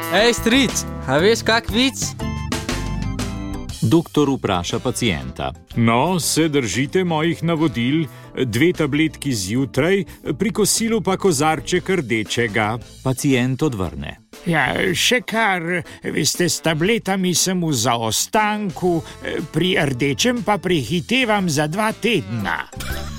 Ej, stric, a veš kak vic? Doktor vpraša pacienta. No, se držite mojih navodil, 2 tabletki zjutraj, pri kosilu pa kozarček rdečega. Pacient odvrne. Ja, še kar, veste, s tabletami sem v zaostanku, pri rdečem pa prehitevam za 2 tedna.